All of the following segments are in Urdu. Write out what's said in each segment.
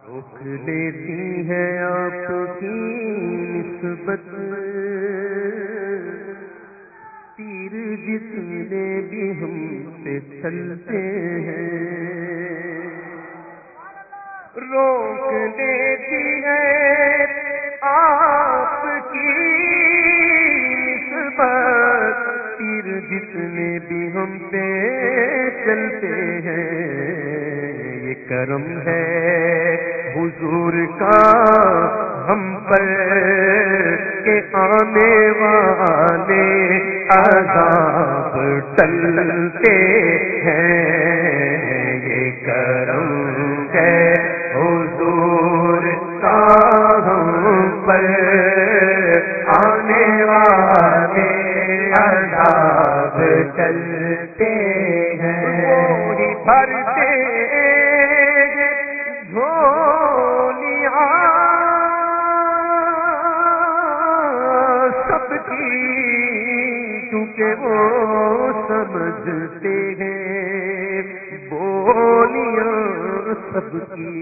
روک لیتی ہے آپ کی نسبت تیر جتنے بھی ہم سے چلتے ہیں، روک لیتی ہے آپ کی نسبت تیر جتنے بھی ہم سے چلتے ہیں، یہ کرم ہے حضور کا ہم پر کہ آنے والے عذاب ٹلتے ہیں، یہ کرم ہے حضور کا ہم پر آنے والے عذاب ٹلتے ہیں، وہی بھرتے جھولیاں سب کی، کیونکہ وہ سمجھتے ہیں بولیاں سب کی۔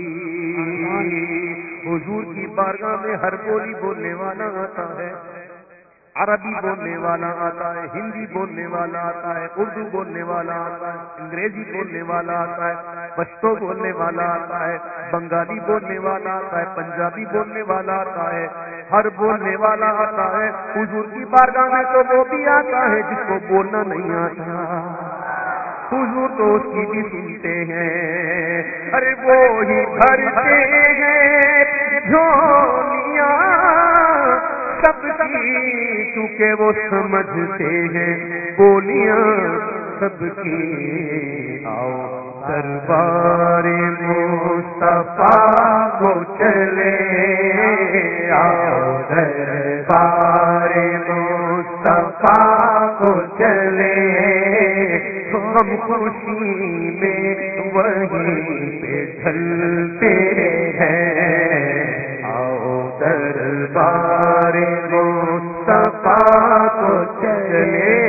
حضور کی بارگاہ میں ہر بولی بولنے والا آتا ہے، عربی بولنے والا آتا ہے، ہندی بولنے والا آتا ہے، اردو بولنے والا آتا ہے، انگریزی بولنے والا آتا ہے، پشتو بولنے والا آتا ہے، بنگالی بولنے والا آتا ہے، پنجابی بولنے والا آتا ہے، ہر بولنے والا آتا ہے۔ حضور کی بارگاہ میں تو وہ بھی آتا ہے جس کو بولنا نہیں آتا، حضور تو اس کی بھی سنتے ہیں۔ ارے وہی بھرتے ہیں جھولیاں سب کی، کیونکہ وہ سمجھتے ہیں بولیاں سب کی۔ آؤ دربار مصطفیٰ کو چلے، آؤ دربار مصطفیٰ کو چلے، ہم خوشی میں وہیں پہ ڈھلتے ہیں، آؤ دربار مصطفیٰ کو چلے،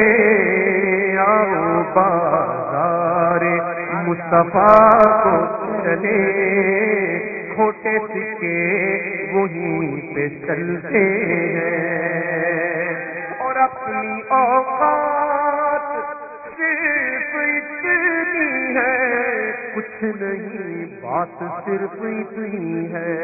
آؤ بازار مصطفیٰ کو چلے، کھوٹے سکے وہیں پہ چلتے ہیں، اور اپنی اوقات صرف اتنی ہے، کچھ نہیں بات صرف اتنی ہے،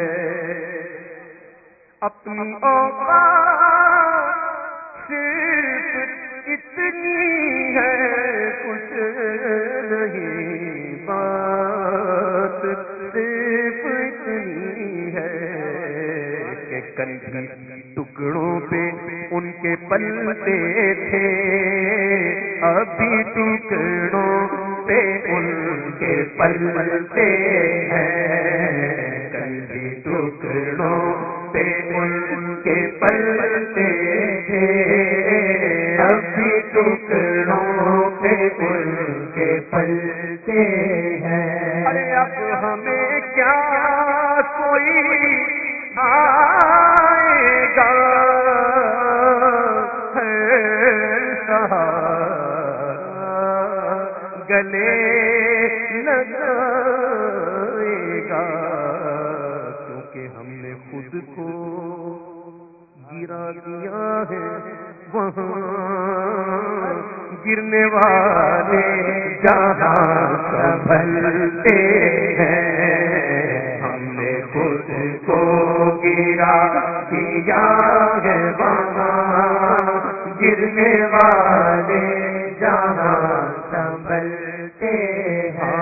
اپنی اوقات صرف اتنی ہے، کچھ نہیں بات صرف اتنی ہے، کہ کل بھی ٹکڑوں پہ ان کے پلتے تھے، ابھی ٹکڑوں پہ ان کے پلتے ہیں، کل بھی ٹکڑوں پہ ان کے پلتے تھے، ابھی ٹکڑوں پہ ان کے پلتے ہیں۔ ارے اب ہمیں کیا کوئی آئے گا گلے لگائے گا، کیونکہ ہم نے خود کو گرا دیا ہے وہاں، گرنے والے جہاں سنبھلتے ہیں، ہم نے خود کو گرا دیا ہے وہاں، گرنے والے جہاں سنبھلتے ہیں،